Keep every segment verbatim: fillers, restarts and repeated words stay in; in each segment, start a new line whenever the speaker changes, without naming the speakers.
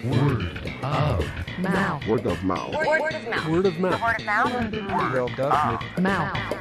Word of
mouth.
Word of mouth.
Word, word of mouth.
Word of mouth.
Word of mouth.
Word of
Mouth.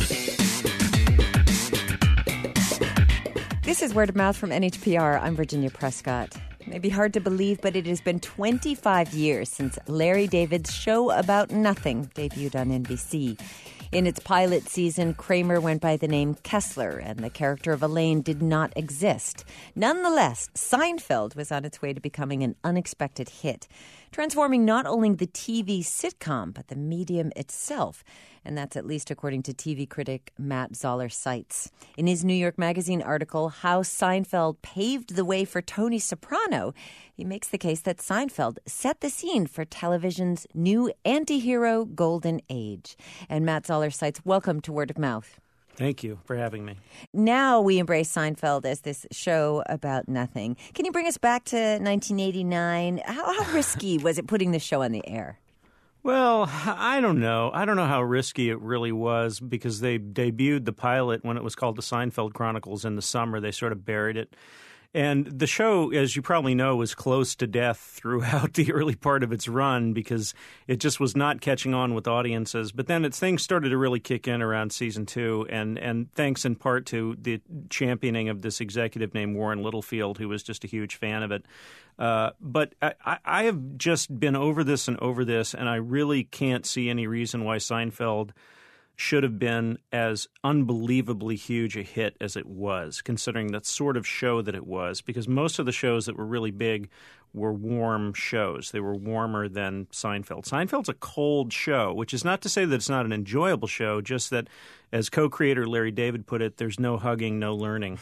This is Word of Mouth from N H P R. I'm Virginia Prescott. It may be hard to believe, but it has been twenty-five years since Larry David's Show About Nothing debuted on N B C. In its pilot season, Kramer went by the name Kessler, and the character of Elaine did not exist. Nonetheless, Seinfeld was on its way to becoming an unexpected hit, transforming not only the T V sitcom, but the medium itself. And that's at least according to T V critic Matt Zoller Seitz. In his New York Magazine article, How Seinfeld Paved the Way for Tony Soprano, he makes the case that Seinfeld set the scene for television's new anti-hero golden age. And Matt Zoller Seitz, welcome to Word of Mouth.
Thank you for having me.
Now we embrace Seinfeld as this show about nothing. Can you bring us back to nineteen eighty-nine? How, how risky was it putting the show on the air?
Well, I don't know. I don't know how risky it really was because they debuted the pilot when it was called The Seinfeld Chronicles in the summer. They sort of buried it. And the show, as you probably know, was close to death throughout the early part of its run because it just was not catching on with audiences. But then its things started to really kick in around season two, and, and thanks in part to the championing of this executive named Warren Littlefield, who was just a huge fan of it. Uh, but I, I have just been over this and over this, and I really can't see any reason why Seinfeld should have been as unbelievably huge a hit as it was, considering that sort of show that it was, because most of the shows that were really big were warm shows. They were warmer than Seinfeld. Seinfeld's a cold show, which is not to say that it's not an enjoyable show, just that, as co-creator Larry David put it, there's no hugging, no learning.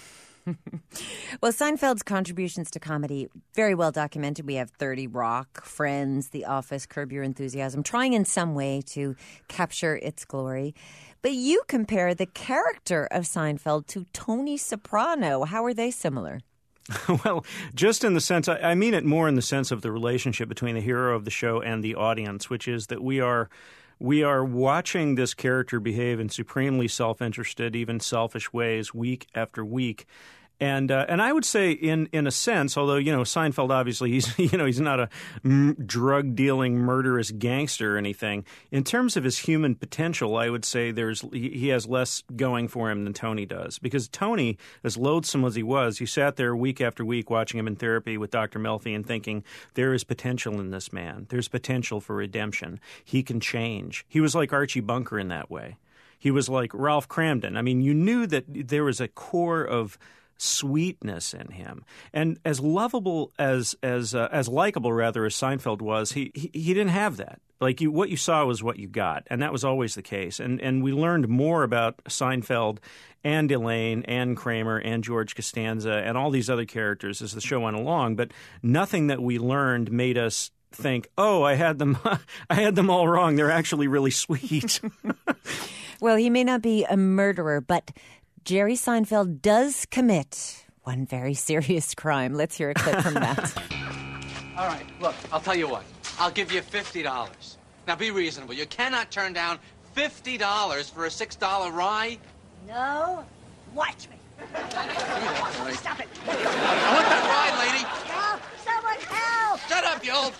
Well, Seinfeld's contributions to comedy, very well documented. We have thirty Rock, Friends, The Office, Curb Your Enthusiasm, trying in some way to capture its glory. But you compare the character of Seinfeld to Tony Soprano. How are they similar?
Well, just in the sense, I mean it more in the sense of the relationship between the hero of the show and the audience, which is that we are we are watching this character behave in supremely self-interested, even selfish ways week after week. And uh, and I would say, in in a sense, although you know Seinfeld obviously he's you know he's not a m- drug dealing murderous gangster or anything. In terms of his human potential, I would say there's he, he has less going for him than Tony does. Because Tony, as loathsome as he was, you sat there week after week watching him in therapy with Doctor Melfi and thinking there is potential in this man. There's potential for redemption. He can change. He was like Archie Bunker in that way. He was like Ralph Cramden. I mean, you knew that there was a core of sweetness in him, and as lovable as as uh, as likable rather as Seinfeld was, he, he he didn't have that. Like you, what you saw was what you got, and that was always the case. And and we learned more about Seinfeld and Elaine and Kramer and George Costanza and all these other characters as the show went along. But nothing that we learned made us think, "Oh, I had them, I had them all wrong. They're actually really sweet."
Well, he may not be a murderer, but Jerry Seinfeld does commit one very serious crime. Let's hear a clip from that.
All right, look, I'll tell you what. I'll give you fifty dollars. Now, be reasonable. You cannot turn down fifty dollars for a six dollar rye.
No. Watch me.
Give me that, right?
Stop it.
I want that ride, lady.
Help! Someone help!
Shut up, you old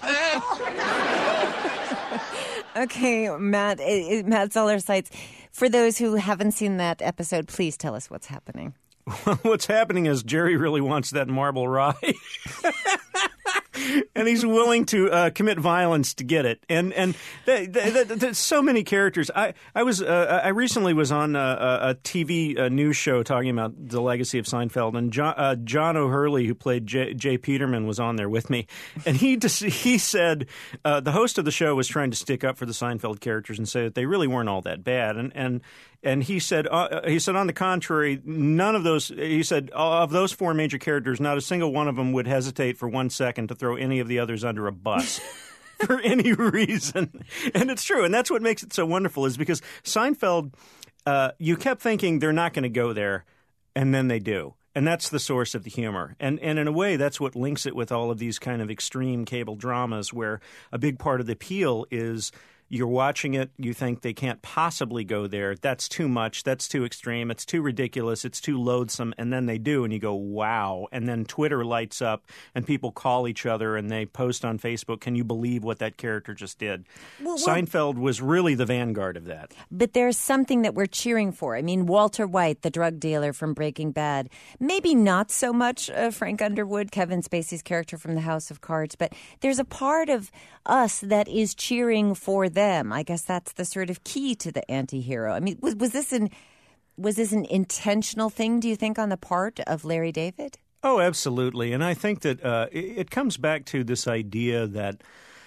man.
Okay, Matt, uh, Matt Zoller Seitz. For those who haven't seen that episode, please tell us what's happening.
What's happening is Jerry really wants that marble rye. And he's willing to uh, commit violence to get it, and and th- th- th- there's so many characters. I I was uh, I recently was on a, a T V uh, news show talking about the legacy of Seinfeld, and John, uh, John O'Hurley, who played Jay, Jay Peterman, was on there with me, and he just, he said uh, the host of the show was trying to stick up for the Seinfeld characters and say that they really weren't all that bad, and and. And he said, uh, he said, on the contrary, none of those, he said, of those four major characters, not a single one of them would hesitate for one second to throw any of the others under a bus for any reason. And it's true. And that's what makes it so wonderful is because Seinfeld, uh, you kept thinking they're not going to go there, and then they do. And that's the source of the humor. And and in a way, that's what links it with all of these kind of extreme cable dramas where a big part of the appeal is You're watching it, you think they can't possibly go there. That's too much. That's too extreme. It's too ridiculous. It's too loathsome. And then they do, and you go, wow. And then Twitter lights up, and people call each other, and they post on Facebook, can you believe what that character just did?
Well, well,
Seinfeld was really the vanguard of that.
But there's something that we're cheering for. I mean, Walter White, the drug dealer from Breaking Bad, maybe not so much uh, Frank Underwood, Kevin Spacey's character from The House of Cards, but there's a part of us that is cheering for them. I guess that's the sort of key to the anti-hero. I mean, was, was this an was this an intentional thing, do you think, on the part of Larry David?
Oh, absolutely. And I think that uh, it, it comes back to this idea that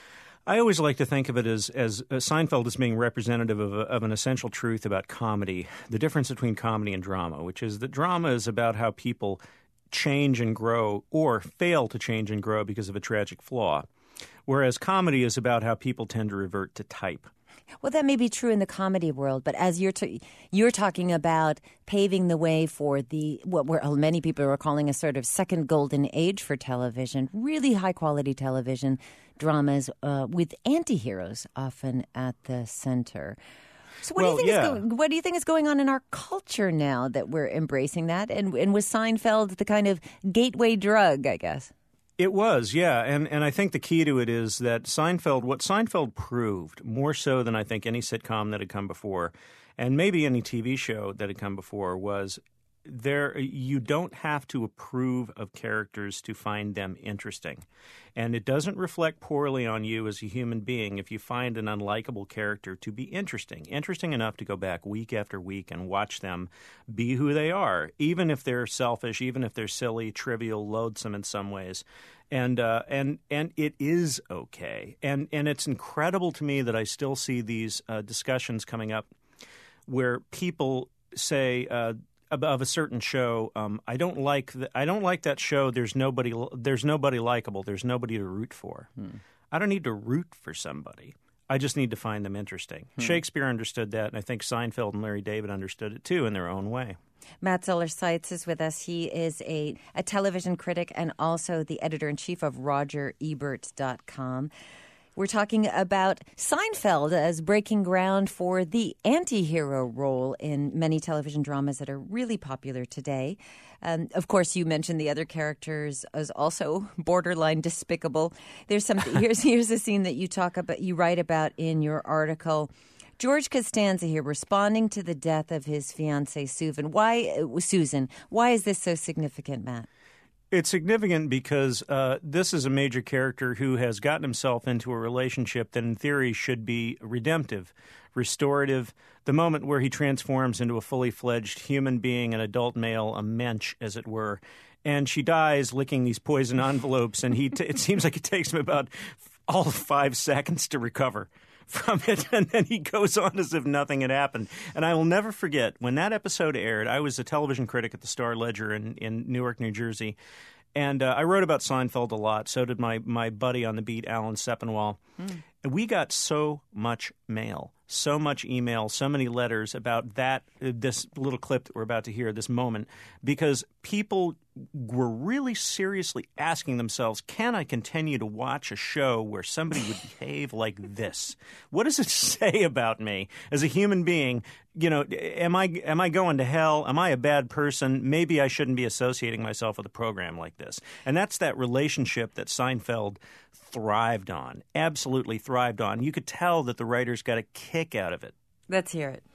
I always like to think of it as, as uh, Seinfeld as being representative of, a, of an essential truth about comedy, the difference between comedy and drama, which is that drama is about how people change and grow or fail to change and grow because of a tragic flaw, whereas comedy is about how people tend to revert to type.
Well, that may be true in the comedy world, but as you're t- you're talking about paving the way for the what we're, many people are calling a sort of second golden age for television, really high quality television dramas uh, with anti-heroes often at the center. So what
Well,
do you think
yeah.
is going, what do you think is going on in our culture now that we're embracing that? And and was Seinfeld the kind of gateway drug, I guess?
It was, yeah, and and I think the key to it is that Seinfeld, what Seinfeld proved, more so than I think any sitcom that had come before, and maybe any T V show that had come before, was there. You don't have to approve of characters to find them interesting, and it doesn't reflect poorly on you as a human being if you find an unlikable character to be interesting, interesting enough to go back week after week and watch them be who they are, even if they're selfish, even if they're silly, trivial, loathsome in some ways. And uh, and and it is okay. And and it's incredible to me that I still see these uh, discussions coming up where people say uh, of a certain show, um, I don't like the, I don't like that show. There's nobody there's nobody likable. There's nobody to root for. Hmm. I don't need to root for somebody. I just need to find them interesting. Hmm. Shakespeare understood that, and I think Seinfeld and Larry David understood it too in their own way.
Matt Zoller Seitz is with us. He is a, a television critic and also the editor-in-chief of Roger Ebert dot com. We're talking about Seinfeld as breaking ground for the anti-hero role in many television dramas that are really popular today. Um, of course, you mentioned the other characters as also borderline despicable. There's something. Here's here's a scene that you talk about. You write about in your article. George Costanza here responding to the death of his fiancée, Susan. Why, Susan? Why is this so significant, Matt?
It's significant because uh, this is a major character who has gotten himself into a relationship that in theory should be redemptive, restorative, the moment where he transforms into a fully fledged human being, an adult male, a mensch, as it were. And she dies licking these poison envelopes, and he t- it seems like it takes him about all of five seconds to recover from it, and then he goes on as if nothing had happened. And I will never forget, when that episode aired, I was a television critic at the Star-Ledger in, in Newark, New Jersey, and uh, I wrote about Seinfeld a lot. So did my, my buddy on the beat, Alan Sepinwall. Mm. And we got so much mail, so much email, so many letters about that, uh, this little clip that we're about to hear, this moment, because people were really seriously asking themselves, can I continue to watch a show where somebody would behave like this? What does it say about me as a human being? You know, am I am I going to hell? Am I a bad person? Maybe I shouldn't be associating myself with a program like this. And that's that relationship that Seinfeld thrived on, absolutely thrived on. You could tell that the writers got a kick out of it.
Let's hear it.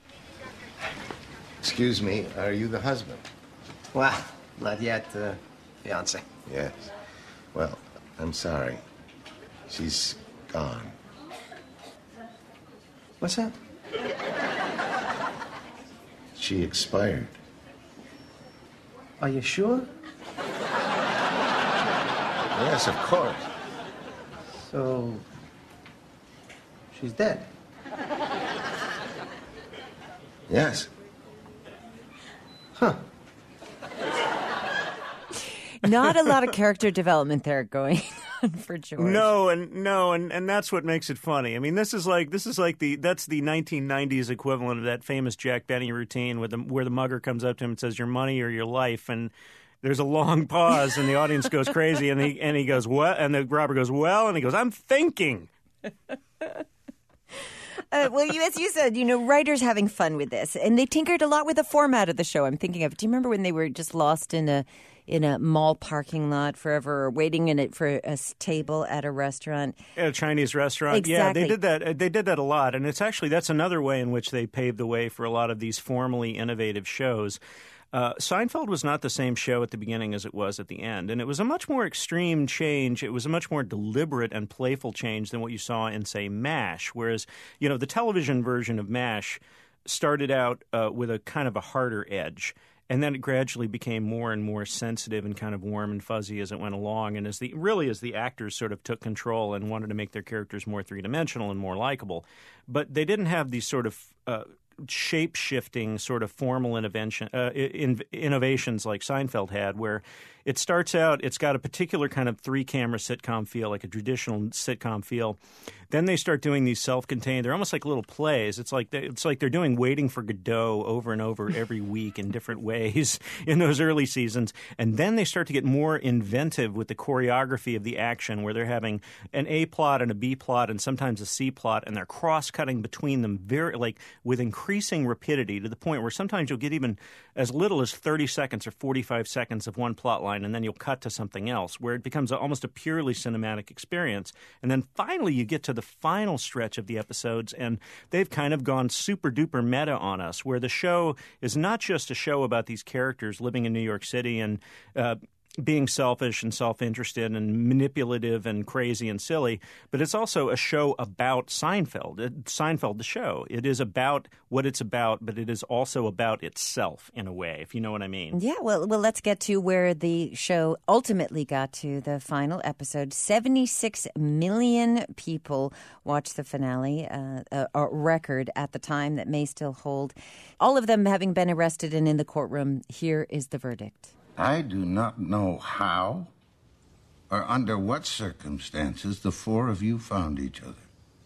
Excuse me, are you the husband?
Well, not yet, uh, fiancé.
Yes. Well, I'm sorry. She's gone.
What's that?
She expired.
Are you sure?
Yes, of course.
So, she's dead?
Yes.
Huh.
Not a lot of character development there going on for George.
No, and no, and, and that's what makes it funny. I mean, this is like this is like the that's the nineteen nineties equivalent of that famous Jack Benny routine where the where the mugger comes up to him and says, "Your money or your life," and there's a long pause, and the audience goes crazy, and he and he goes, "What?" And the robber goes, "Well," and he goes, "I'm thinking."
Uh, well, you, as you said, you know, writers having fun with this, and they tinkered a lot with the format of the show. I'm thinking of. Do you remember when they were just lost in a in a mall parking lot forever, or waiting in it for a s- table at a restaurant?
At a Chinese restaurant.
Exactly.
Yeah, they did that. They did that a lot, and it's actually that's another way in which they paved the way for a lot of these formally innovative shows. Uh, Seinfeld was not the same show at the beginning as it was at the end, and it was a much more extreme change. It was a much more deliberate and playful change than what you saw in, say, MASH, whereas, you know, the television version of MASH started out uh, with a kind of a harder edge, and then it gradually became more and more sensitive and kind of warm and fuzzy as it went along, and as the really as the actors sort of took control and wanted to make their characters more three-dimensional and more likable. But they didn't have these sort of uh, shape-shifting sort of formal innovation, uh, in, innovations like Seinfeld had, where it starts out, it's got a particular kind of three-camera sitcom feel, like a traditional sitcom feel. Then they start doing these self-contained, they're almost like little plays. It's like they, it's like they're doing Waiting for Godot over and over every week in different ways in those early seasons. And then they start to get more inventive with the choreography of the action, where they're having an A plot and a B plot and sometimes a C plot, and they're cross-cutting between them very, like, with increasing rapidity, to the point where sometimes you'll get even as little as thirty seconds or forty-five seconds of one plot line, and then you'll cut to something else, where it becomes a, almost a purely cinematic experience. And then finally you get to the final stretch of the episodes, and they've kind of gone super-duper meta on us, where the show is not just a show about these characters living in New York City and uh, being selfish and self-interested and manipulative and crazy and silly, but it's also a show about Seinfeld. It, Seinfeld, the show. It is about what it's about, but it is also about itself in a way, if you know what I mean.
Yeah, well, well, let's get to where the show ultimately got to, the final episode. seventy-six million people watched the finale, uh, a, a record at the time that may still hold. All of them having been arrested and in the courtroom. Here is the verdict.
I do not know how or under what circumstances the four of you found each other.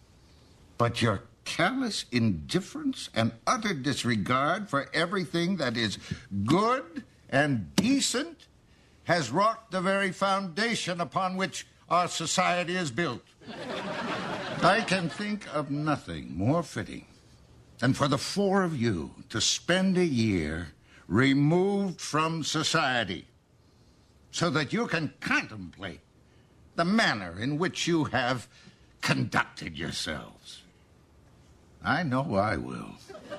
But your callous indifference and utter disregard for everything that is good and decent has rocked the very foundation upon which our society is built. I can think of nothing more fitting than for the four of you to spend a year removed from society, so that you can contemplate the manner in which you have conducted yourselves. I know I will.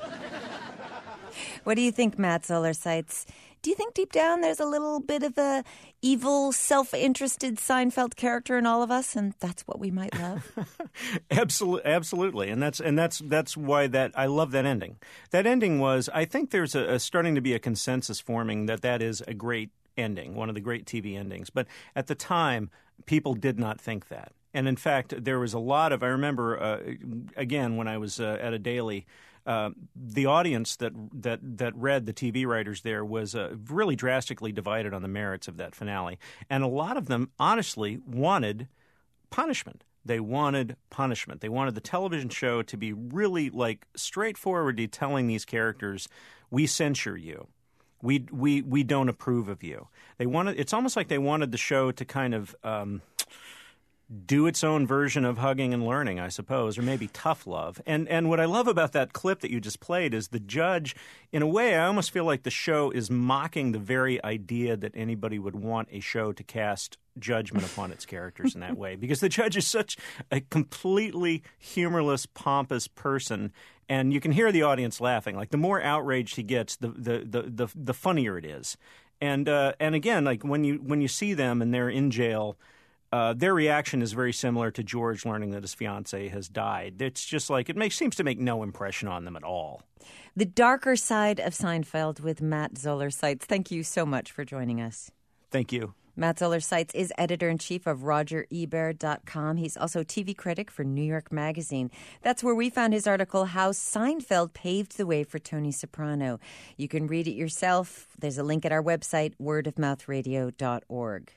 What do you think, Matt Zoller Seitz? Do you think deep down there's a little bit of a evil, self-interested Seinfeld character in all of us, and that's what we might love?
Absolutely, absolutely, and that's and that's that's why that I love that ending. That ending was, I think there's a, a starting to be a consensus forming that that is a great ending, one of the great T V endings. But at the time, people did not think that, and in fact, there was a lot of. I remember uh, again when I was uh, at a daily. Uh, the audience that that that read the T V writers there was uh, really drastically divided on the merits of that finale, and a lot of them honestly wanted punishment. They wanted punishment. They wanted the television show to be really like straightforwardly telling these characters, "We censure you. We we we don't approve of you." They wanted. It's almost like they wanted the show to kind of. Um, do its own version of Hugging and Learning, I suppose, or maybe Tough Love. And and what I love about that clip that you just played is the judge, in a way, I almost feel like the show is mocking the very idea that anybody would want a show to cast judgment upon its characters in that way, because the judge is such a completely humorless, pompous person, and you can hear the audience laughing. Like, the more outraged he gets, the the the the, the funnier it is. And uh, and again, like when you when you see them and they're in jail, Uh, their reaction is very similar to George learning that his fiancée has died. It's just like it makes seems to make no impression on them at all.
The darker side of Seinfeld with Matt Zoller Seitz. Thank you so much for joining us.
Thank you.
Matt Zoller Seitz is editor-in-chief of Roger Ebert dot com. He's also T V critic for New York Magazine. That's where we found his article, How Seinfeld Paved the Way for Tony Soprano. You can read it yourself. There's a link at our website, word of mouth radio dot org.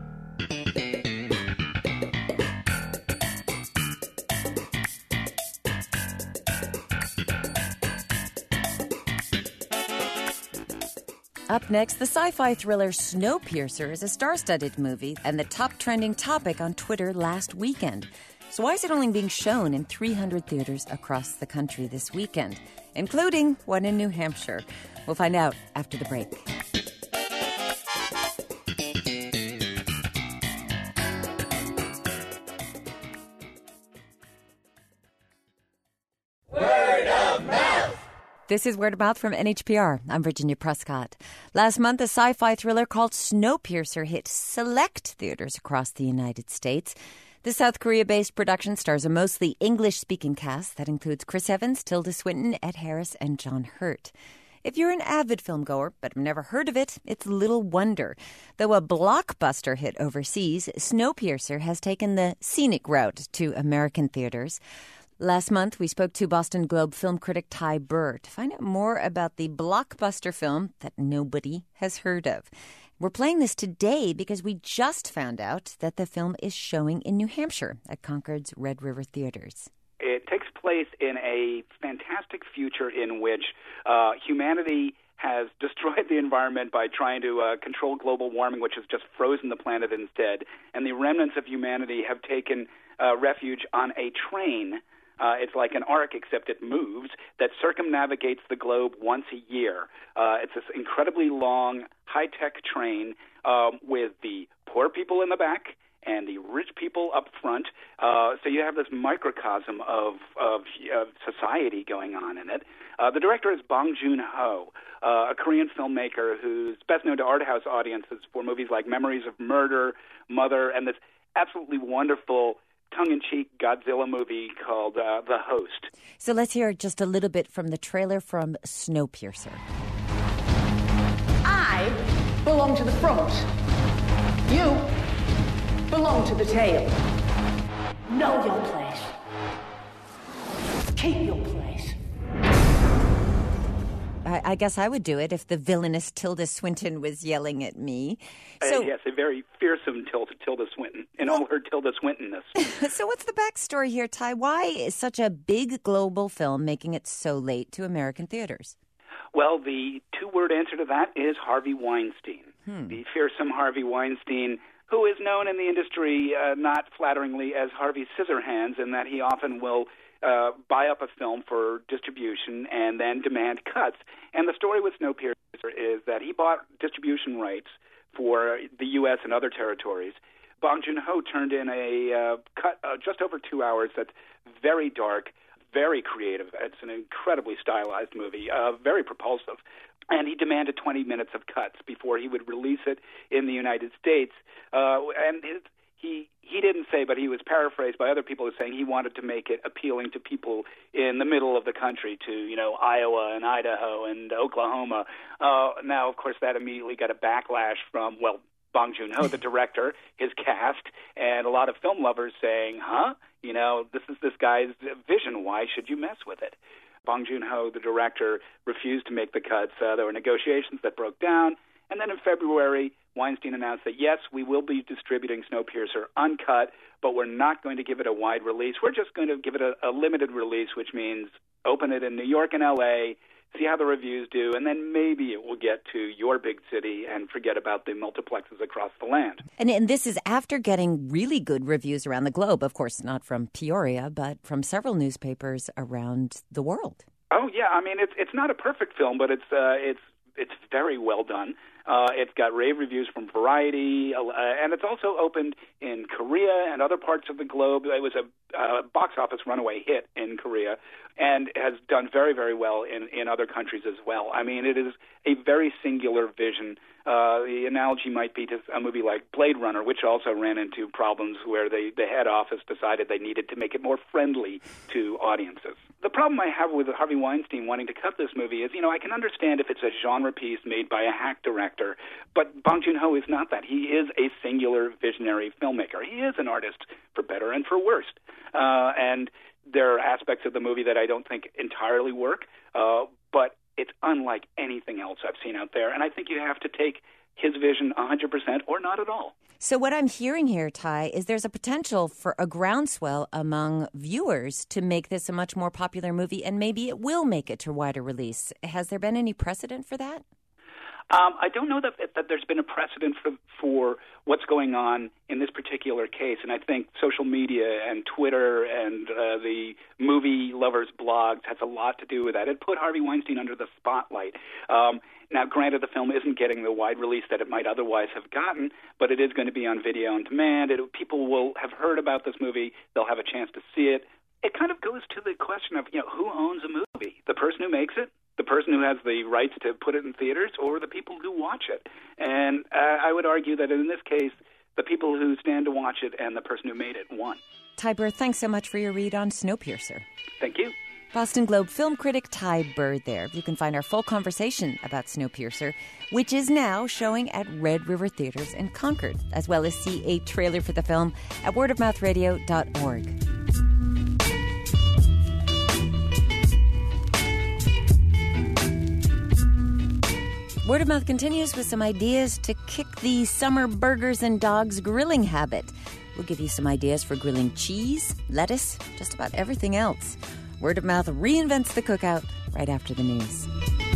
Up next, the sci-fi thriller Snowpiercer is a star-studded movie and the top trending topic on Twitter last weekend. So why is it only being shown in three hundred theaters across the country this weekend, including one in New Hampshire? We'll find out after the break. This is Word of Mouth from N H P R. I'm Virginia Prescott. Last month, a sci-fi thriller called Snowpiercer hit select theaters across the United States. The South Korea-based production stars a mostly English-speaking cast that includes Chris Evans, Tilda Swinton, Ed Harris, and John Hurt. If you're an avid filmgoer but have never heard of it, it's little wonder. Though a blockbuster hit overseas, Snowpiercer has taken the scenic route to American theaters. Last month, we spoke to Boston Globe film critic Ty Burr to find out more about the blockbuster film that nobody has heard of. We're playing this today because we just found out that the film is showing in New Hampshire at Concord's Red River Theaters.
It takes place in a fantastic future in which uh, humanity has destroyed the environment by trying to uh, control global warming, which has just frozen the planet instead. And the remnants of humanity have taken uh, refuge on a train. Uh, it's like an arc, except it moves, that circumnavigates the globe once a year. Uh, it's this incredibly long, high-tech train um, with the poor people in the back and the rich people up front. Uh, so you have this microcosm of, of, of society going on in it. Uh, the director is Bong Joon-ho, uh, a Korean filmmaker who's best known to art house audiences for movies like Memories of Murder, Mother, and this absolutely wonderful tongue-in-cheek Godzilla movie called uh, The Host.
So let's hear just a little bit from the trailer from Snowpiercer.
I belong to the front. You belong to the tail. Know your place. Keep your place.
I, I guess I would do it if the villainous Tilda Swinton was yelling at me. So,
uh, yes, a very fearsome Tilda, Tilda Swinton in all her Tilda Swintonness.
So what's the backstory here, Ty? Why is such a big global film making it so late to American theaters?
Well, the two-word answer to that is Harvey Weinstein.
Hmm.
The fearsome Harvey Weinstein, who is known in the industry uh, not flatteringly as Harvey Scissorhands, in that he often will uh, buy up a film for distribution and then demand cuts. And the story with Snowpiercer is that he bought distribution rights for the U S and other territories. Bong Joon-ho turned in a uh, cut uh, just over two hours that's very dark, very creative. It's an incredibly stylized movie, uh, very propulsive. And he demanded twenty minutes of cuts before he would release it in the United States. Uh, and his, he he didn't say, but he was paraphrased by other people as saying he wanted to make it appealing to people in the middle of the country, to, you know, Iowa and Idaho and Oklahoma. Uh, now, of course, that immediately got a backlash from, well, Bong Joon-ho, the director, his cast, and a lot of film lovers saying, huh, you know, this is this guy's vision. Why should you mess with it? Bong Joon-ho, the director, refused to make the cuts. Uh, there were negotiations that broke down. And then in February, Weinstein announced that, yes, we will be distributing Snowpiercer uncut, but we're not going to give it a wide release. We're just going to give it a, a limited release, which means open it in New York and L A, see how the reviews do, and then maybe it will get to your big city and forget about the multiplexes across the land.
And, and this is after getting really good reviews around the globe, of course, not from Peoria, but from several newspapers around the world.
Oh, yeah. I mean, it's it's not a perfect film, but it's uh, it's it's very well done. Uh, it's got rave reviews from Variety, uh, and it's also opened in Korea and other parts of the globe. It was a uh, box office runaway hit in Korea and has done very, very well in, in other countries as well. I mean, it is a very singular vision. Uh, the analogy might be to a movie like Blade Runner, which also ran into problems where they, the head office decided they needed to make it more friendly to audiences. The problem I have with Harvey Weinstein wanting to cut this movie is, you know, I can understand if it's a genre piece made by a hack director, but Bong Joon-ho is not that. He is a singular visionary filmmaker. He is an artist for better and for worse. Uh, and there are aspects of the movie that I don't think entirely work, uh, but it's unlike anything else I've seen out there. And I think you have to take his vision one hundred percent or not at all.
So what I'm hearing here, Ty, is there's a potential for a groundswell among viewers to make this a much more popular movie, and maybe it will make it to wider release. Has there been any precedent for that?
Um, I don't know that, that there's been a precedent for, for what's going on in this particular case, and I think social media and Twitter and uh, the movie lovers' blogs has a lot to do with that. It put Harvey Weinstein under the spotlight. Um, now, granted, the film isn't getting the wide release that it might otherwise have gotten, but it is going to be on video on demand. It, people will have heard about this movie. They'll have a chance to see it. It kind of goes to the question of, you know, who owns a movie? The person who makes it, the person who has the rights to put it in theaters, or the people who watch it? And uh, I would argue that in this case, the people who stand to watch it and the person who made it won.
Ty Burr, thanks so much for your read on Snowpiercer.
Thank you.
Boston Globe film critic Ty Burr there. You can find our full conversation about Snowpiercer, which is now showing at Red River Theaters in Concord, as well as see a trailer for the film at word of mouth radio dot org. Word of Mouth continues with some ideas to kick the summer burgers and dogs grilling habit. We'll give you some ideas for grilling cheese, lettuce, just about everything else. Word of Mouth reinvents the cookout right after the news.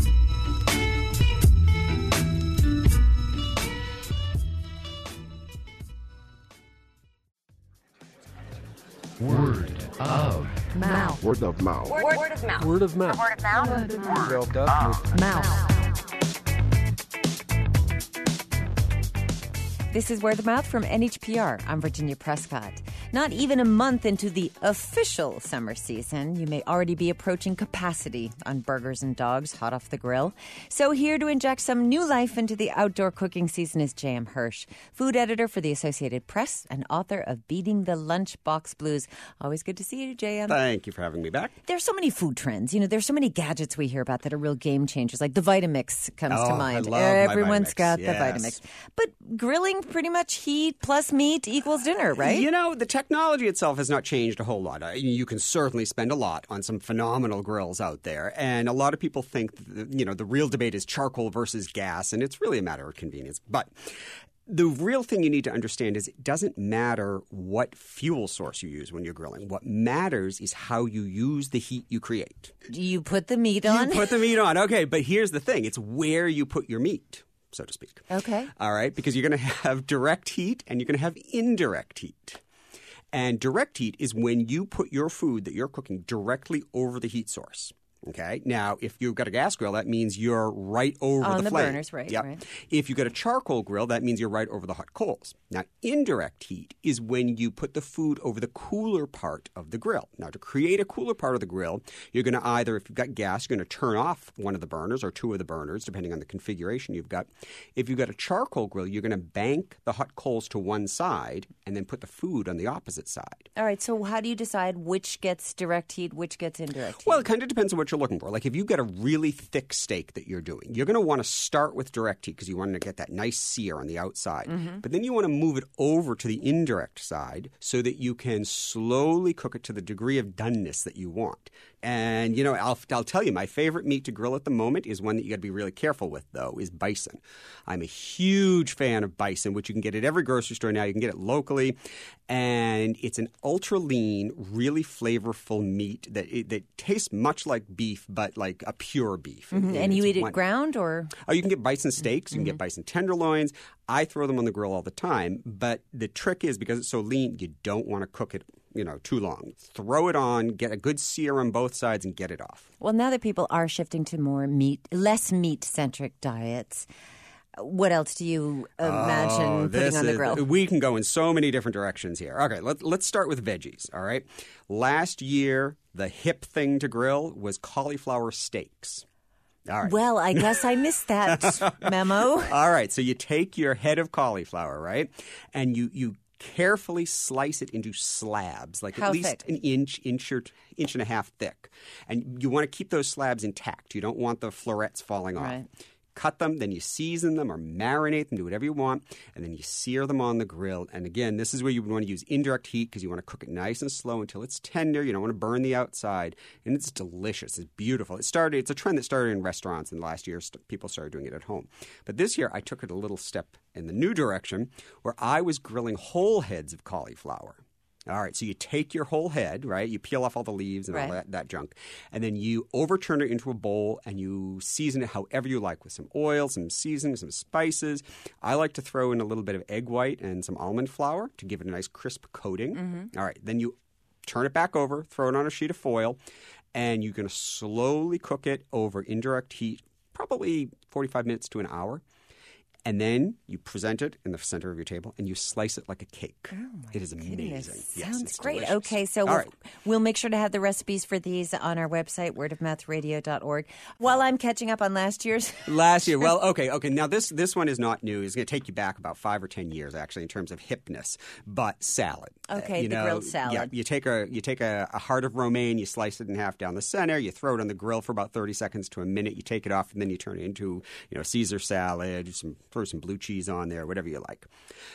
Word of
Mouth.
Word of mouth.
Word, word of mouth.
Word of mouth.
Word of mouth. Word of mouth.
Word of
Mouth.
This is Word of Mouth from N H P R. I'm Virginia Prescott. Not even a month into the official summer season, you may already be approaching capacity on burgers and dogs hot off the grill. So here to inject some new life into the outdoor cooking season is J M Hirsch, food editor for the Associated Press and author of Beating the Lunchbox Blues. Always good to see you, J M.
Thank you for having me back.
There's so many food trends. You know, there's so many gadgets we hear about that are real game changers. Like the Vitamix comes
oh,
to mind.
I love
Everyone's
my Vitamix.
got
yes.
the Vitamix. But grilling, pretty much heat plus meat equals dinner, right?
You know, the technology itself has not changed a whole lot. You can certainly spend a lot on some phenomenal grills out there. And a lot of people think, that, you know, the real debate is charcoal versus gas, and it's really a matter of convenience. But the real thing you need to understand is it doesn't matter what fuel source you use when you're grilling. What matters is how you use the heat you create.
You put the meat on?
You put the meat on. Okay, but here's the thing. It's where you put your meat, so to speak.
Okay.
All right, because you're going to have direct heat and you're going to have indirect heat. And direct heat is when you put your food that you're cooking directly over the heat source. Okay. Now, if you've got a gas grill, that means you're right over
on
the,
the
flame.
burners, right,
yep.
right.
If you've got a charcoal grill, that means you're right over the hot coals. Now, indirect heat is when you put the food over the cooler part of the grill. Now, to create a cooler part of the grill, you're going to either, if you've got gas, you're going to turn off one of the burners or two of the burners, depending on the configuration you've got. If you've got a charcoal grill, you're going to bank the hot coals to one side and then put the food on the opposite side.
All right. So how do you decide which gets direct heat, which gets indirect heat?
Well, it kind of depends on what you're looking for. Like if you've got a really thick steak that you're doing, you're going to want to start with direct heat because you want to get that nice sear on the outside. Mm-hmm. But then you want to move it over to the indirect side so that you can slowly cook it to the degree of doneness that you want. And, you know, I'll, I'll tell you, my favorite meat to grill at the moment is one that you got to be really careful with, though, is bison. I'm a huge fan of bison, which you can get at every grocery store now. You can get it locally. And it's an ultra-lean, really flavorful meat that it, that tastes much like beef, but like a pure beef.
Mm-hmm.
And,
and you eat it
one...
ground or?
Oh, you can get bison steaks. You can
mm-hmm.
get bison tenderloins. I throw them on the grill all the time. But the trick is, because it's so lean, you don't want to cook it, you know, too long. Throw it on, get a good sear on both sides, and get it off.
Well, now that people are shifting to more meat, less meat-centric diets, what else do you imagine
oh,
putting on the
is,
grill?
We can go in so many different directions here. Okay, let, let's start with veggies, all right? Last year, the hip thing to grill was cauliflower steaks. All right.
Well, I guess I missed that memo.
All right, so you take your head of cauliflower, right, and you you carefully slice it into slabs, like
How
at least
thick?
an inch, inch or inch and a half thick. And you want to keep those slabs intact. You don't want the florets falling off.
Right.
Cut them, then you season them or marinate them, do whatever you want, and then you sear them on the grill. And again, this is where you would want to use indirect heat because you want to cook it nice and slow until it's tender. You don't want to burn the outside. And it's delicious. It's beautiful. It started. It's a trend that started in restaurants, and last year st- people started doing it at home. But this year I took it a little step in the new direction where I was grilling whole heads of cauliflower. All right, so you take your whole head, right? You peel off all the leaves and
Right.
all that, that junk, and then you overturn it into a bowl and you season it however you like with some oil, some seasoning, some spices. I like to throw in a little bit of egg white and some almond flour to give it a nice crisp coating.
Mm-hmm.
All right, then you turn it back over, throw it on a sheet of foil, and you're going to slowly cook it over indirect heat, probably forty-five minutes to an hour. And then you present it in the center of your table, and you slice it like a cake.
Oh
it is amazing.
Goodness.
Yes,
Sounds
it's
great.
delicious.
Okay, so
All
we'll,
right.
we'll make sure to have the recipes for these on our website, word of mouth radio dot org. While I'm catching up on last year's.
Last year. Well, okay, okay. Now, this this one is not new. It's going to take you back about five or ten years, actually, in terms of hipness. But salad.
Okay,
Uh, you
the
know,
grilled salad.
Yeah, you take a you take a, a heart of romaine, you slice it in half down the center, you throw it on the grill for about thirty seconds to a minute, you take it off, and then you turn it into, you know, Caesar salad, some throw some blue cheese on there, whatever you like.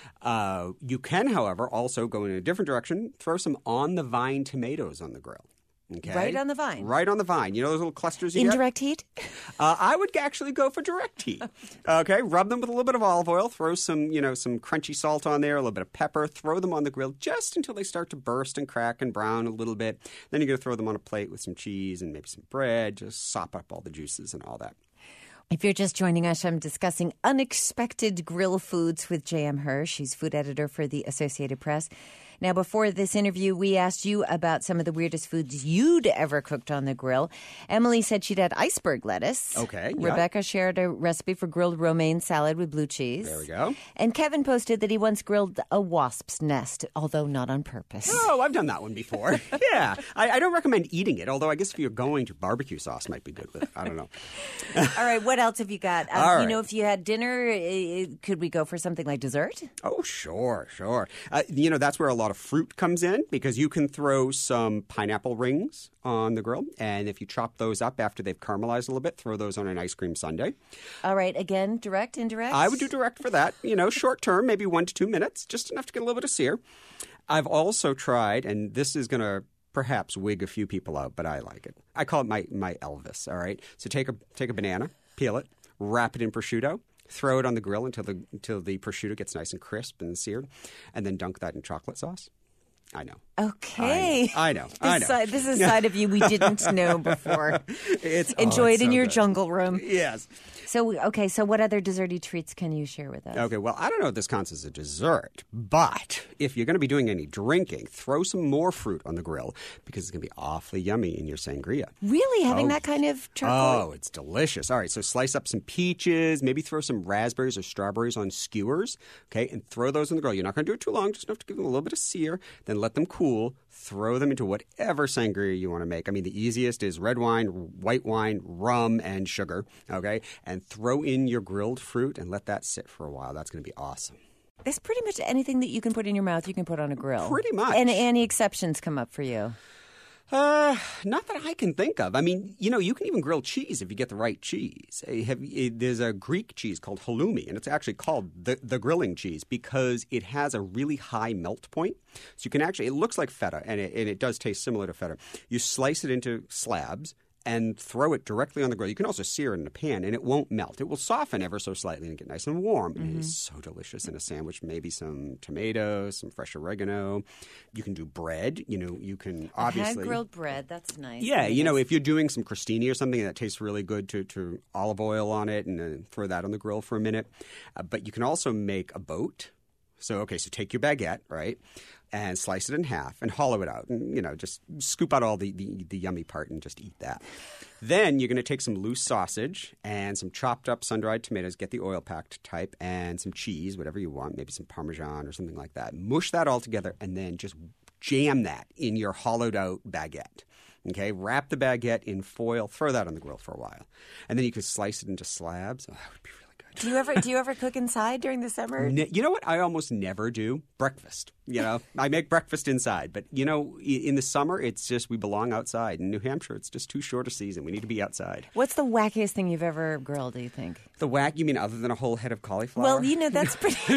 Uh, you can, however, also go in a different direction, throw some on-the-vine tomatoes on the grill. Okay?
Right on the vine.
Right on the vine. You know those little clusters you get?
Indirect heat?
Uh, I would actually go for direct heat. Okay, rub them with a little bit of olive oil. Throw some, you know, some crunchy salt on there, a little bit of pepper. Throw them on the grill just until they start to burst and crack and brown a little bit. Then you're going to throw them on a plate with some cheese and maybe some bread. Just sop up all the juices and all that.
If you're just joining us, I'm discussing unexpected grill foods with J M. Hirsch. She's food editor for the Associated Press. Now, before this interview, we asked you about some of the weirdest foods you'd ever cooked on the grill. Emily said she'd had iceberg lettuce.
Okay, yeah.
Rebecca shared a recipe for grilled romaine salad with blue cheese.
There we go.
And Kevin posted that he once grilled a wasp's nest, although not on purpose.
Oh, I've done that one before. Yeah. I, I don't recommend eating it, although I guess if you're going to, barbecue sauce might be good with it. I don't know.
All right, what else have you got? Um,
All
You
right.
know, if you had dinner, uh, could we go for something like dessert?
Oh, sure, sure. Uh, you know, that's where a lot of fruit comes in because you can throw some pineapple rings on the grill. And if you chop those up after they've caramelized a little bit, throw those on an ice cream sundae.
All right, again, direct, indirect?
I would do direct for that. You know, short term, maybe one to two minutes, just enough to get a little bit of sear. I've also tried, and this is going to perhaps wig a few people out, but I like it. I call it my, my Elvis, all right? So take a take a banana, peel it, wrap it in prosciutto, throw it on the grill until the until the prosciutto gets nice and crisp and seared, and then dunk that in chocolate sauce. I know.
Okay.
I know.
This,
I know.
Side, this is a side of you we didn't know before.
It's
Enjoy
oh,
it
it's
in
so
your
good.
jungle room.
Yes.
So, okay, so what other desserty treats can you share with us?
Okay, well, I don't know if this counts as a dessert, but if you're going to be doing any drinking, throw some more fruit on the grill because it's going to be awfully yummy in your sangria.
Really? Having
Oh.
that kind of charcoal?
Oh, it's delicious. All right, so slice up some peaches, maybe throw some raspberries or strawberries on skewers, okay, and throw those on the grill. You're not going to do it too long, just enough to give them a little bit of sear, then let them cool. Throw them into whatever sangria you want to make. I mean, the easiest is red wine, white wine, rum, and sugar, okay? And throw in your grilled fruit and let that sit for a while. That's going to be awesome.
It's pretty much anything that you can put in your mouth, you can put on a grill.
Pretty much.
And any exceptions come up for you?
Uh, not that I can think of. I mean, you know, you can even grill cheese if you get the right cheese. Uh, Have, uh, there's a Greek cheese called halloumi, and it's actually called the, the grilling cheese because it has a really high melt point. So you can actually, it looks like feta, and it, and it does taste similar to feta. You slice it into slabs and throw it directly on the grill. You can also sear it in a pan, and it won't melt. It will soften ever so slightly and get nice and warm.
Mm-hmm.
It is so delicious in a sandwich. Maybe some tomatoes, some fresh oregano. You can do bread. You know, you can obviously...
I've had grilled bread. That's nice.
Yeah, you know, if you're doing some crostini or something that tastes really good, to, to olive oil on it and then throw that on the grill for a minute. Uh, but you can also make a boat. So, okay, so take your baguette, right, and slice it in half and hollow it out and, you know, just scoop out all the, the, the yummy part and just eat that. Then you're going to take some loose sausage and some chopped up sun-dried tomatoes, get the oil-packed type, and some cheese, whatever you want, maybe some Parmesan or something like that. Mush that all together and then just jam that in your hollowed-out baguette. Okay, wrap the baguette in foil, throw that on the grill for a while. And then you can slice it into slabs. Oh, that would be really good.
Do you ever do you ever cook inside during the summer?
Ne- you know what I almost never do? Breakfast. You know, I make breakfast inside. But, you know, i- in the summer, it's just we belong outside. In New Hampshire, it's just too short a season. We need to be outside.
What's the wackiest thing you've ever grilled, do you think?
The whack, you mean other than a whole head of cauliflower?
Well, you know, that's pretty...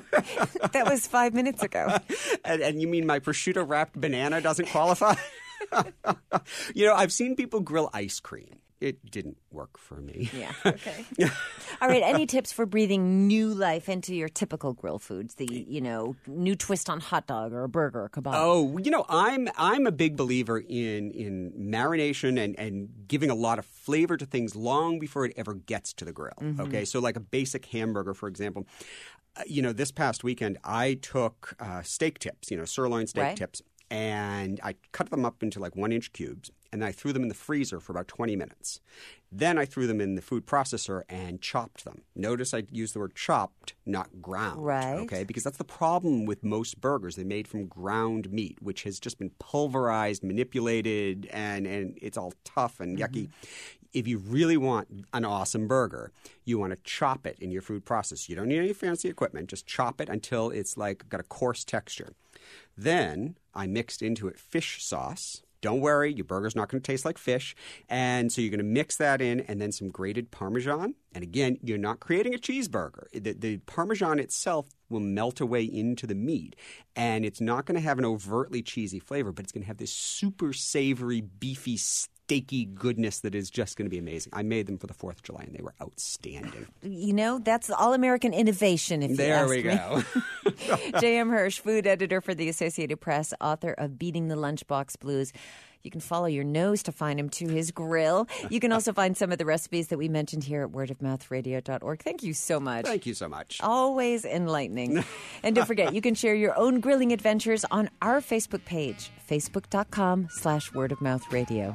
that was five minutes ago.
and, and you mean my prosciutto-wrapped banana doesn't qualify? You know, I've seen people grill ice cream. it didn't work for me.
Yeah, okay. All right, any tips for breathing new life into your typical grill foods? The, you know, new twist on hot dog or a burger or kebab?
Oh, you know, I'm I'm a big believer in in marination and, and giving a lot of flavor to things long before it ever gets to the grill.
Mm-hmm.
Okay, so like a basic hamburger, for example. Uh, you know, this past weekend, I took uh, steak tips, you know, sirloin steak
Right.
tips, and I cut them up into like one-inch cubes, and I threw them in the freezer for about twenty minutes. Then I threw them in the food processor and chopped them. Notice I used the word chopped, not ground.
Right.
Okay, because that's the problem with most burgers. They're made from ground meat, which has just been pulverized, manipulated, and, and it's all tough and yucky. Mm-hmm. If you really want an awesome burger, you want to chop it in your food processor. You don't need any fancy equipment. Just chop it until it's like got a coarse texture. Then I mixed into it fish sauce. Don't worry, your burger's not going to taste like fish. And so you're going to mix that in and then some grated Parmesan. And again, you're not creating a cheeseburger. The, the Parmesan itself will melt away into the meat. And it's not going to have an overtly cheesy flavor, but it's going to have this super savory, beefy, steaky goodness that is just going to be amazing. I made them for the fourth of July, and they were outstanding.
You know, that's all-American innovation, if you
There
ask
we
me.
go.
J M. Hirsch, food editor for the Associated Press, author of Beating the Lunchbox Blues. You can follow your nose to find him to his grill. You can also find some of the recipes that we mentioned here at word of mouth radio dot org. Thank you so much.
Thank you so much.
Always enlightening. And don't forget, you can share your own grilling adventures on our Facebook page, facebook.com slash wordofmouthradio.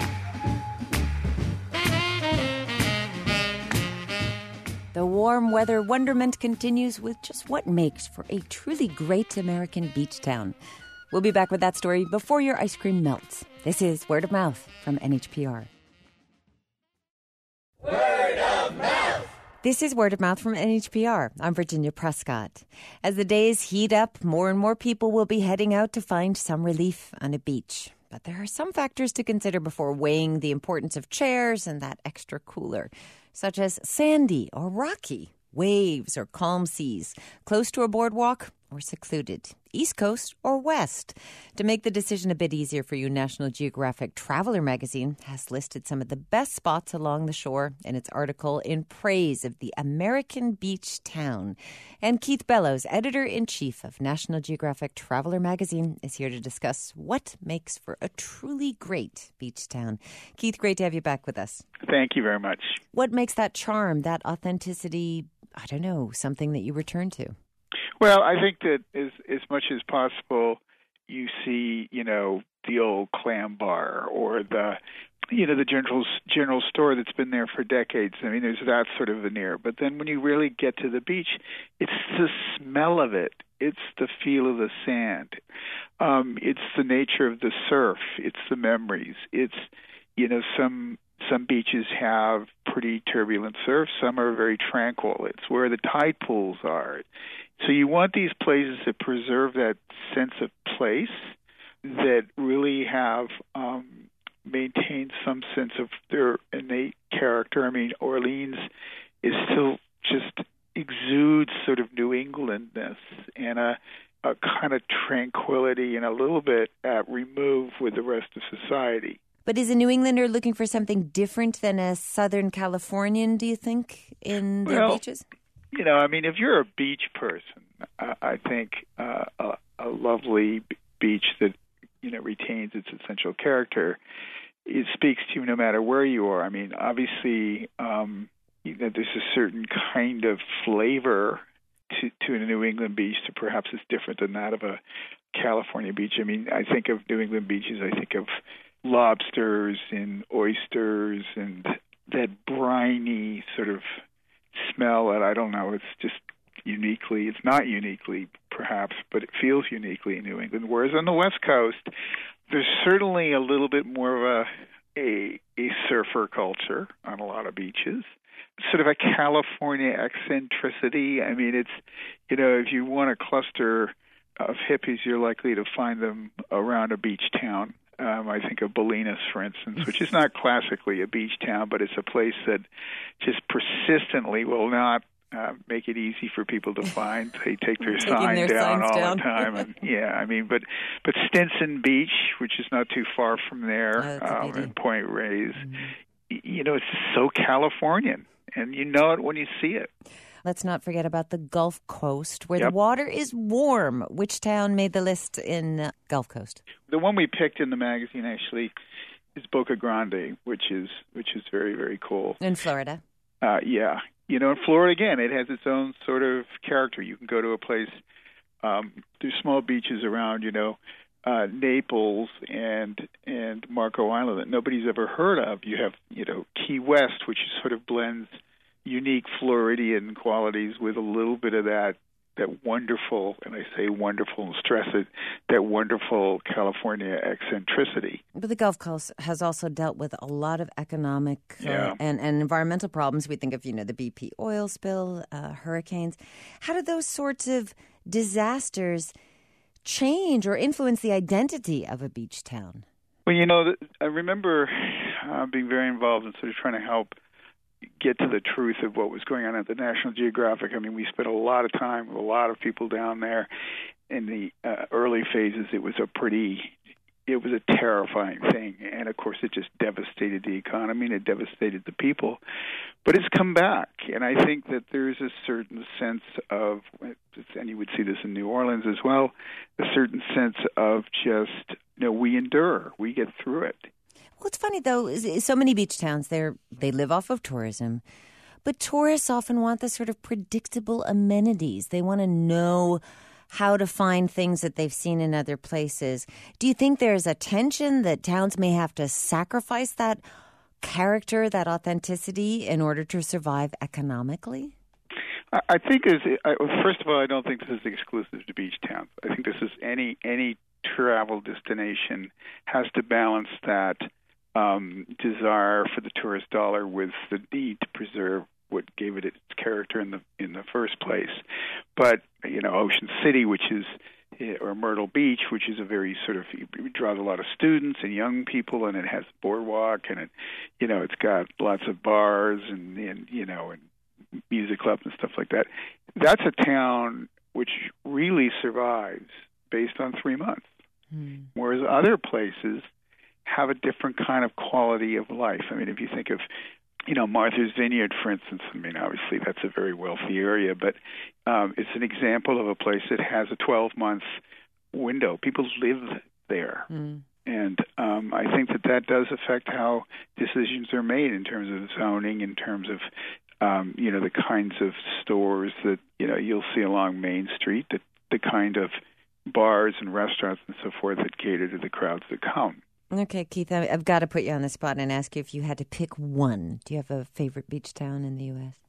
The warm weather wonderment continues with just what makes for a truly great American beach town. We'll be back with that story before your ice cream melts. This is Word of Mouth from N H P R.
Word of mouth.
This is Word of Mouth from N H P R. I'm Virginia Prescott. As the days heat up, more and more people will be heading out to find some relief on a beach. But there are some factors to consider before weighing the importance of chairs and that extra cooler, such as sandy or rocky, waves or calm seas, close to a boardwalk or secluded, East Coast or West. To make the decision a bit easier for you, National Geographic Traveler magazine has listed some of the best spots along the shore in its article in praise of the American beach town. And Keith Bellows, editor-in-chief of National Geographic Traveler magazine, is here to discuss what makes for a truly great beach town. Keith, great to have you back with us.
Thank you very much.
What makes that charm, that authenticity, I don't know, something that you return to?
Well, I think that as as much as possible, you see, you know, the old clam bar or the, you know, the general general store that's been there for decades. I mean, there's that sort of veneer. But then when you really get to the beach, it's the smell of it. It's the feel of the sand. Um, it's the nature of the surf. It's the memories. It's, you know, some some beaches have pretty turbulent surf. Some are very tranquil. It's where the tide pools are. So you want these places that preserve that sense of place, that really have um, maintained some sense of their innate character. I mean, Orleans is still just exudes sort of New Englandness and a, a kind of tranquility and a little bit at remove with the rest of society.
But is a New Englander looking for something different than a Southern Californian, do you think, in their
well,
beaches?
You know, I mean, if you're a beach person, uh, I think uh, a, a lovely b- beach that, you know, retains its essential character, it speaks to you no matter where you are. I mean, obviously, um, you know, there's a certain kind of flavor to, to a New England beach that perhaps is different than that of a California beach. I mean, I think of New England beaches, I think of lobsters and oysters and that briny sort of smell that, I don't know, it's just uniquely, it's not uniquely perhaps, but it feels uniquely in New England. Whereas on the West Coast, there's certainly a little bit more of a, a, a surfer culture on a lot of beaches. Sort of a California eccentricity. I mean, it's, you know, if you want a cluster of hippies, you're likely to find them around a beach town. Um, I think of Bolinas, for instance, which is not classically a beach town, but it's a place that just persistently will not uh, make it easy for people to find. They take their sign
their
down all
down.
the time, and yeah, I mean, but but Stinson Beach, which is not too far from there,
oh,
um, in Point Reyes, mm-hmm.
you know, it's so Californian, and you know it when you see it.
Let's not forget about the Gulf Coast, where
Yep.
the water is warm. Which town made the list in uh, Gulf Coast?
The one we picked in the magazine actually is Boca Grande, which is which is very, very cool.
In Florida.
Uh, yeah. You know, in Florida, again, it has its own sort of character. You can go to a place, um, there's small beaches around, you know, uh, Naples and and Marco Island that nobody's ever heard of. You have, you know, Key West, which sort of blends unique Floridian qualities with a little bit of that that wonderful, and I say wonderful and stress it, that wonderful California eccentricity.
But the Gulf Coast has also dealt with a lot of economic uh,
Yeah.
and, and environmental problems. We think of, you know, the B P oil spill, uh, hurricanes. How do those sorts of disasters change or influence the identity of a beach town?
Well, you know, I remember uh, being very involved in sort of trying to help get to the truth of what was going on at the National Geographic. I mean, we spent a lot of time with a lot of people down there. In the uh, early phases, it was a pretty, it was a terrifying thing. And, of course, it just devastated the economy and it devastated the people. But it's come back. And I think that there's a certain sense of, and you would see this in New Orleans as well, a certain sense of just, you know, we endure. We get through it.
What's funny, though, is, is so many beach towns, they're, they live off of tourism. But tourists often want the sort of predictable amenities. They want to know how to find things that they've seen in other places. Do you think there's a tension that towns may have to sacrifice that character, that authenticity, in order to survive economically?
I I think, is I, first of all, I don't think this is exclusive to beach towns. I think this is any any travel destination has to balance that um, desire for the tourist dollar with the need to preserve what gave it its character in the in the first place. But you know, Ocean City, which is or Myrtle Beach, which is a very sort of it draws a lot of students and young people, and it has boardwalk, and it you know it's got lots of bars and, and you know and music clubs and stuff like that. That's a town which really survives based on three months, mm. whereas other places have a different kind of quality of life. I mean, if you think of, you know, Martha's Vineyard, for instance, I mean, obviously that's a very wealthy area, but um, it's an example of a place that has a twelve-month window. People live there. Mm. And um, I think that that does affect how decisions are made in terms of zoning, in terms of, um, you know, the kinds of stores that, you know, you'll see along Main Street, the, the kind of bars and restaurants and so forth that cater to the crowds that come.
Okay, Keith, I've got to put you on the spot and ask you if you had to pick one. Do you have a favorite beach town in the U S?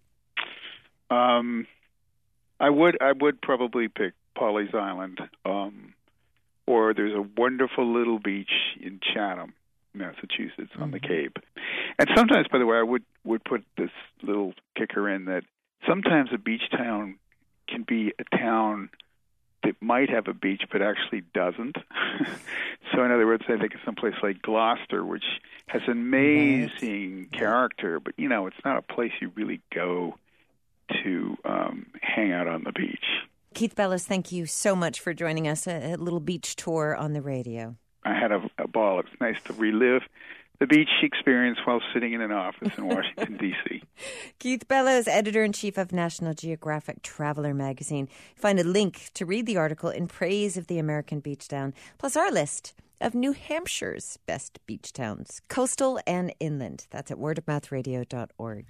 Um, I would I would probably pick Pawleys Island, um, or there's a wonderful little beach in Chatham, Massachusetts, on mm-hmm. the Cape. And sometimes, by the way, I would, would put this little kicker in that sometimes a beach town can be a town that might have a beach but actually doesn't. So in other words, I think of someplace like Gloucester, which has amazing right. character, but, you know, it's not a place you really go to um, hang out on the beach.
Keith Bellows, thank you so much for joining us, a, a little beach tour on the radio.
I had a, a ball. It's nice to relive the beach experience while sitting in an office in Washington, D C
Keith Bellows, editor-in-chief of National Geographic Traveler magazine. Find a link to read the article in praise of the American beach town, plus our list of New Hampshire's best beach towns, coastal and inland. That's at word of mouth radio dot org.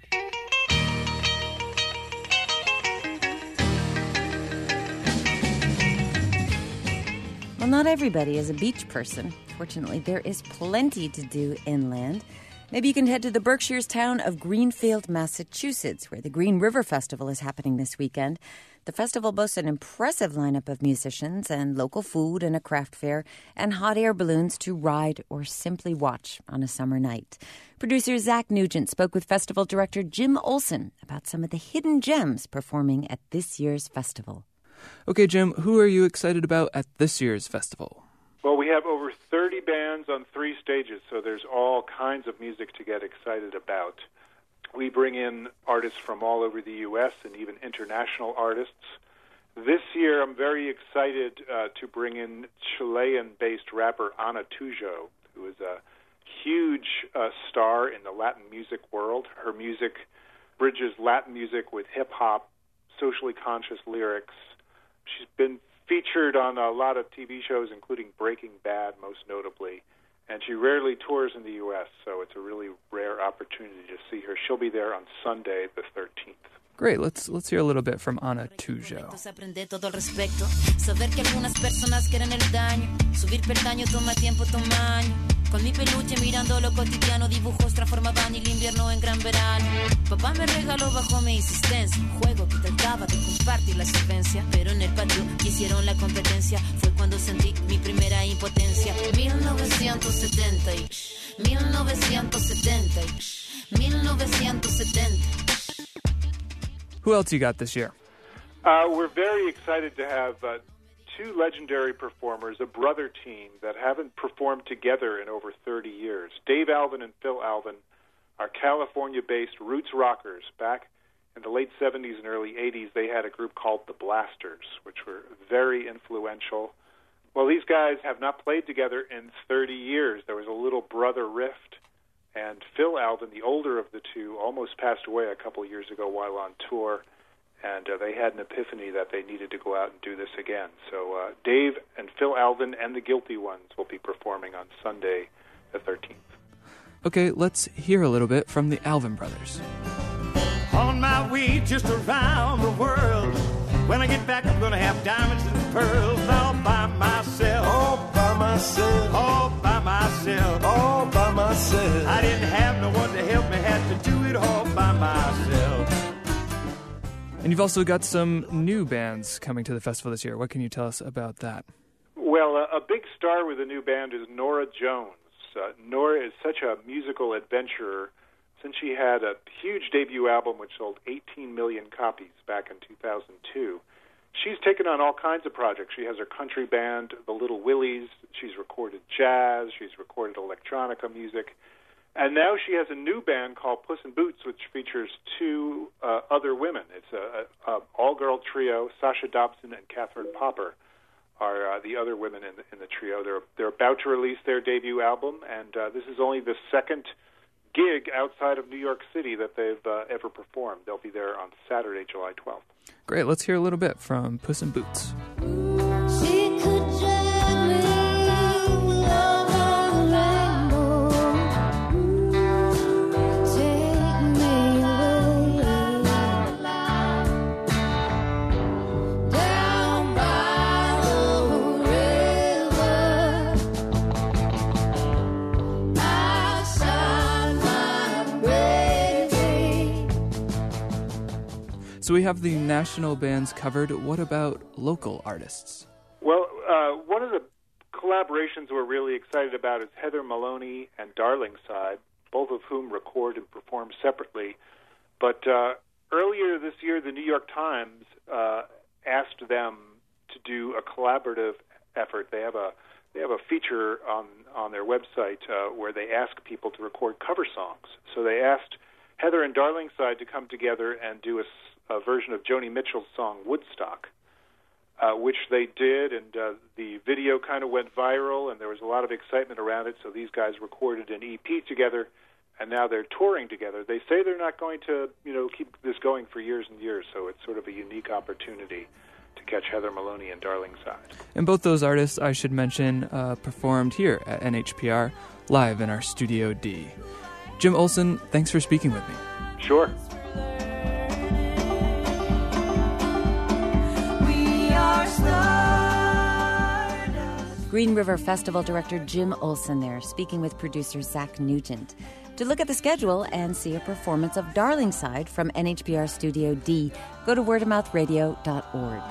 Well, not everybody is a beach person. Fortunately, there is plenty to do inland. Maybe you can head to the Berkshires town of Greenfield, Massachusetts, where the Green River Festival is happening this weekend. The festival boasts an impressive lineup of musicians and local food and a craft fair and hot air balloons to ride or simply watch on a summer night. Producer Zach Nugent spoke with festival director Jim Olson about some of the hidden gems performing at this year's festival.
Okay, Jim, who are you excited about at this year's festival?
Well, we have over thirty bands on three stages, so there's all kinds of music to get excited about. We bring in artists from all over the U S and even international artists. This year, I'm very excited uh, to bring in Chilean-based rapper Ana Tujo, who is a huge uh, star in the Latin music world. Her music bridges Latin music with hip-hop, socially conscious lyrics. She's been featured on a lot of T V shows, including Breaking Bad, most notably. And she rarely tours in the U S, so it's a really rare opportunity to see her. She'll be there on Sunday, the thirteenth.
Great, let's let's hear a little bit from Ana Tujo.
Aprende todo al respecto, saber que algunas personas quieren el daño, subir peldaño toma tiempo, toma años. Con mi peluche mirando lo cotidiano, dibujos transformaban el invierno en gran verano. Papá me regaló bajo mi insistencia un juego que trataba de compartir la solvencia, pero en el patio hicieron la competencia. Fue cuando sentí mi primera impotencia. mil novecientos setenta y mil novecientos setenta y mil novecientos setenta.
Who else you got this year?
Uh, we're very excited to have uh, two legendary performers, a brother team that haven't performed together in over thirty years. Dave Alvin and Phil Alvin are California-based roots rockers. Back in the late seventies and early eighties, they had a group called the Blasters, which were very influential. Well, these guys have not played together in thirty years. There was a little brother rift. And Phil Alvin, the older of the two, almost passed away a couple of years ago while on tour, and uh, they had an epiphany that they needed to go out and do this again. So uh, Dave and Phil Alvin and the Guilty Ones will be performing on Sunday the thirteenth.
Okay, let's hear a little bit from the Alvin Brothers.
On my way just around the world. When I get back, I'm going to have diamonds and pearls all by myself. All by myself. All by myself. All by myself. I didn't have no one to help me, had to do it all by myself.
And you've also got some new bands coming to the festival this year. What can you tell us about that?
Well, a, a big star with the new band is Norah Jones. Uh, Norah is such a musical adventurer. Since she had a huge debut album which sold eighteen million copies back in two thousand two, she's taken on all kinds of projects. She has her country band, the Little Willies. She's recorded jazz. She's recorded electronica music. And now she has a new band called Puss in Boots, which features two uh, other women. It's a, a, a all-girl trio. Sasha Dobson and Catherine Popper are uh, the other women in the, in the trio. They're, they're about to release their debut album, and uh, this is only the second gig outside of New York City that they've uh, ever performed. They'll be there on Saturday, July twelfth.
Great. Let's hear a little bit from Puss in Boots.
She could drag me over the rainbow, take me away, down by the river, outside my baby.
So we have the national bands covered. What about local artists?
Well, uh, one of the collaborations we're really excited about is Heather Maloney and Darlingside, both of whom record and perform separately. But uh, earlier this year, the New York Times uh, asked them to do a collaborative effort. They have a they have a feature on on their website uh, where they ask people to record cover songs. So they asked Heather and Darlingside to come together and do a, a version of Joni Mitchell's song Woodstock. Uh, which they did, and uh, the video kind of went viral, and there was a lot of excitement around it, so these guys recorded an E P together, and now they're touring together. They say they're not going to, you know, keep this going for years and years, so it's sort of a unique opportunity to catch Heather Maloney and Darlingside.
And both those artists, I should mention, uh, performed here at N H P R, live in our Studio D. Jim Olson, thanks for speaking with me.
Sure.
Green River Festival Director Jim Olson there, speaking with producer Zach Nugent. To look at the schedule and see a performance of Darlingside from N H P R Studio D, go to word of mouth radio dot org.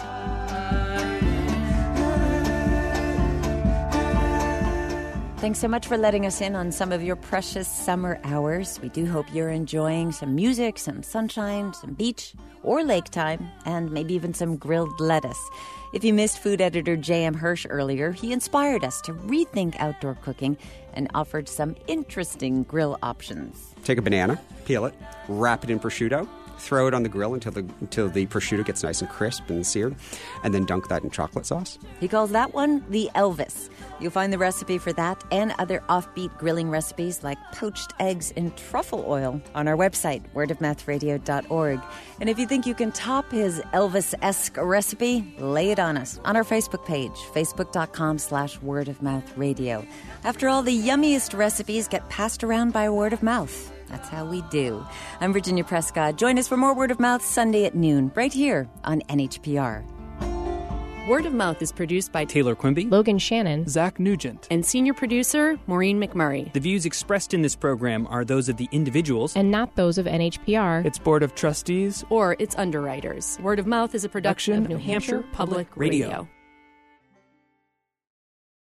Thanks so much for letting us in on some of your precious summer hours. We do hope you're enjoying some music, some sunshine, some beach or lake time, and maybe even some grilled lettuce. If you missed food editor J M Hirsch earlier, he inspired us to rethink outdoor cooking and offered some interesting grill options.
Take a banana, peel it, wrap it in prosciutto, throw it on the grill until the until the prosciutto gets nice and crisp and seared, and then dunk that in chocolate sauce.
He calls that one the Elvis. You'll find the recipe for that and other offbeat grilling recipes like poached eggs in truffle oil on our website, word of mouth radio dot org. And if you think you can top his Elvis-esque recipe, lay it on us on our Facebook page, facebook.com slash word of mouth radio. After all, the yummiest recipes get passed around by word of mouth. That's how we do. I'm Virginia Prescott. Join us for more Word of Mouth Sunday at noon, right here on N H P R.
Word of Mouth is produced by
Taylor Quimby,
Logan Shannon,
Zach Nugent,
and senior producer Maureen McMurray.
The views expressed in this program are those of the individuals
and not those of N H P R,
its Board of Trustees,
or its underwriters. Word of Mouth is a production, production of New Hampshire, Hampshire Public Radio. Radio.